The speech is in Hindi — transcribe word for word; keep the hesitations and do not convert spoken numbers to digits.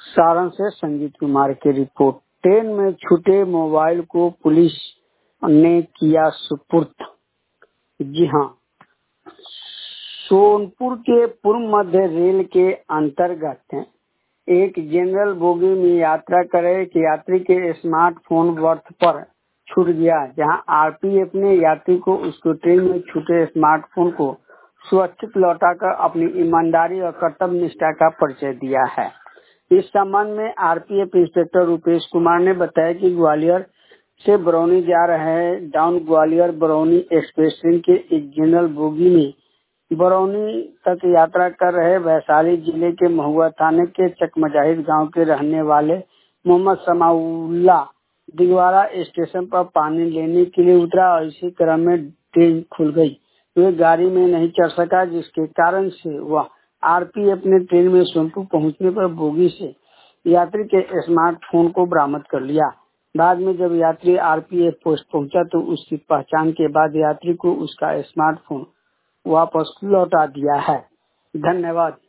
सारण से संजीत कुमार की रिपोर्ट। ट्रेन में छूटे मोबाइल को पुलिस ने किया सुपुर्द। जी हाँ, सोनपुर के पूर्व मध्य रेल के अंतर्गत एक जनरल बोगी में यात्रा कर रहे एक यात्री के स्मार्टफोन बर्थ पर छूट गया, जहां आरपीएफ ने यात्री को उसके ट्रेन में छूटे स्मार्टफोन को सुरक्षित लौटाकर अपनी ईमानदारी और कर्तव्य निष्ठा का परिचय दिया है। इस संबंध में आरपीएफ इंस्पेक्टर रूपेश कुमार ने बताया कि ग्वालियर से बरौनी जा रहे down Gwalior Barauni express train के एक जनरल बोगी में बरौनी तक यात्रा कर रहे वैशाली जिले के महुआ थाने के चकमजाहिद गांव के रहने वाले मोहम्मद समाउल्ला दिगवाड़ा स्टेशन पर पानी लेने के लिए उतरा और इसी क्रम में ट्रेन खुल गई। वे गाड़ी में नहीं चढ़ सका, जिसके कारण से वह आरपीएफ ने ट्रेन में सोनपुर पहुंचने पर बोगी से यात्री के स्मार्टफोन को बरामद कर लिया। बाद में जब यात्री आरपीएफ पोस्ट पहुंचा तो उसकी पहचान के बाद यात्री को उसका स्मार्टफोन वापस लौटा दिया है। धन्यवाद।